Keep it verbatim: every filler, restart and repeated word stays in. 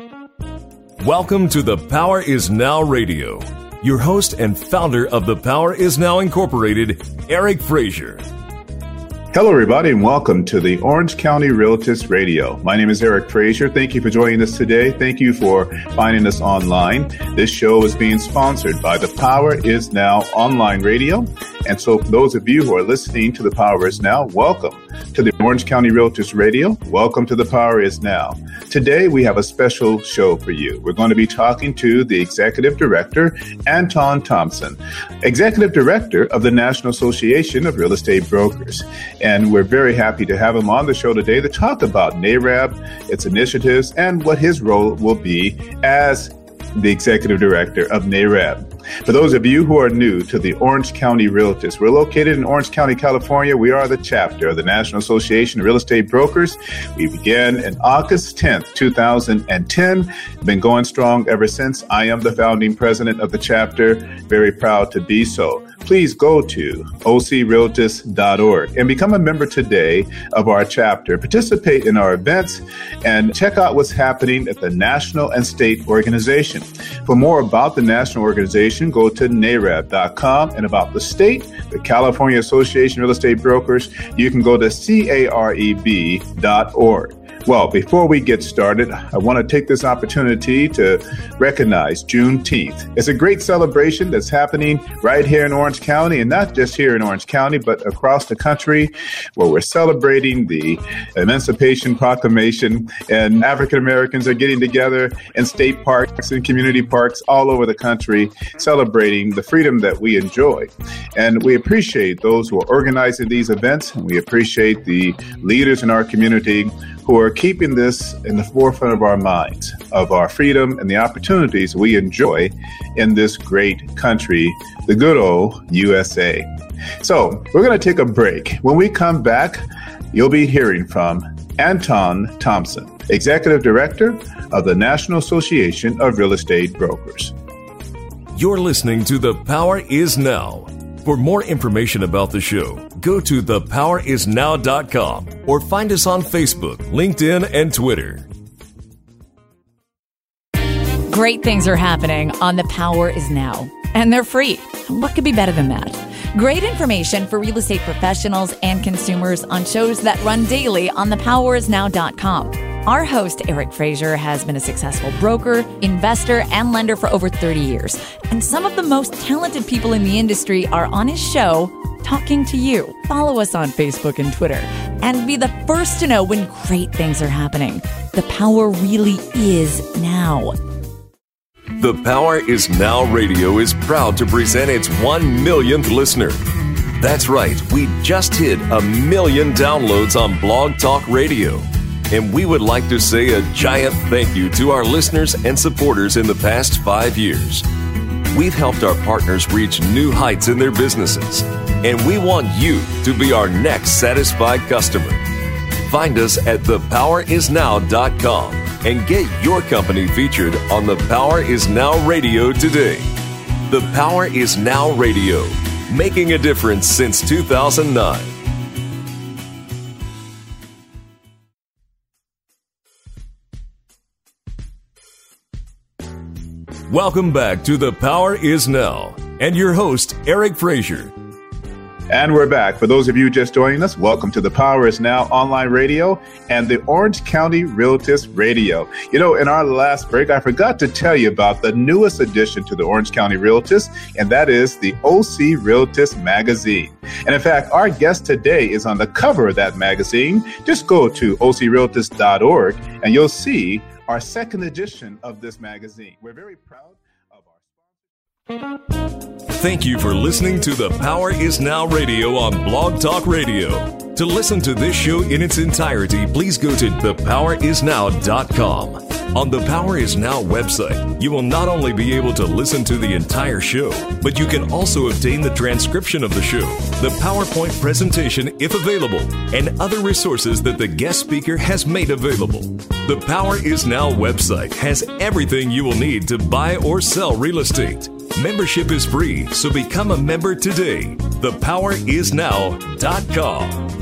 Welcome to The Power Is Now Radio. Your host and founder of The Power Is Now Incorporated, Eric Frazier. Hello, everybody, and welcome to the Orange County Realtist Radio. My name is Eric Frazier. Thank you for joining us today. Thank you for finding us online. This show is being sponsored by The Power Is Now Online Radio. And so for those of you who are listening to The Power Is Now, welcome to the Orange County Realtist Radio. Welcome to The Power Is Now. Today, we have a special show for you. We're going to be talking to the Executive Director, Anton Thompson, Executive Director of the National Association of Real Estate Brokers. And we're very happy to have him on the show today to talk about NAREB, its initiatives, and what his role will be as the Executive Director of NAREB. For those of you who are new to the Orange County Realtist, we're located in Orange County, California. We are the chapter of the National Association of Real Estate Brokers. We began in August tenth, two thousand ten. Been going strong ever since. I am the founding president of the chapter. Very proud to be so. Please go to O C realtist dot org and become a member today of our chapter. Participate in our events and check out what's happening at the national and state organization. For more about the national organization, go to nareb dot com, and about the state, the California Association of Real Estate Brokers, you can go to careb dot org. Well, before we get started, I want to take this opportunity to recognize Juneteenth. It's a great celebration that's happening right here in Orange County, and not just here in Orange County, but across the country, where we're celebrating the Emancipation Proclamation, and African Americans are getting together in state parks and community parks all over the country, celebrating the freedom that we enjoy. And we appreciate those who are organizing these events, and we appreciate the leaders in our community who are keeping this in the forefront of our minds, of our freedom and the opportunities we enjoy in this great country, the good old U S A. So we're going to take a break. When we come back, you'll be hearing from Anton Thompson, Executive Director of the National Association of Real Estate Brokers. You're listening to The Power Is Now. For more information about the show, go to the power is now dot com or find us on Facebook, LinkedIn, and Twitter. Great things are happening on The Power Is Now, and they're free. What could be better than that? Great information for real estate professionals and consumers on shows that run daily on the power is now dot com. Our host, Eric Frazier, has been a successful broker, investor, and lender for over thirty years. And some of the most talented people in the industry are on his show talking to you. Follow us on Facebook and Twitter and be the first to know when great things are happening. The power really is now. The Power Is Now Radio is proud to present its one millionth listener. That's right, we just hit a million downloads on Blog Talk Radio. And we would like to say a giant thank you to our listeners and supporters in the past five years. We've helped our partners reach new heights in their businesses, and we want you to be our next satisfied customer. Find us at the power is now dot com and get your company featured on The Power Is Now Radio today. The Power Is Now Radio, making a difference since two thousand nine. Welcome back to The Power Is Now, and your host, Eric Frazier. And we're back. For those of you just joining us, welcome to The Power Is Now Online Radio and the Orange County Realtist Radio. You know, in our last break, I forgot to tell you about the newest addition to the Orange County Realtist, and that is the O C Realtist magazine. And in fact, our guest today is on the cover of that magazine. Just go to O C realtist dot org and you'll see our second edition of this magazine. We're very proud of our sponsor. Thank you for listening to The Power Is Now Radio on Blog Talk Radio. To listen to this show in its entirety, please go to the power is now dot com. On the Power Is Now website, you will not only be able to listen to the entire show, but you can also obtain the transcription of the show, the PowerPoint presentation if available, and other resources that the guest speaker has made available. The Power Is Now website has everything you will need to buy or sell real estate. Membership is free, so become a member today. the power is now dot com.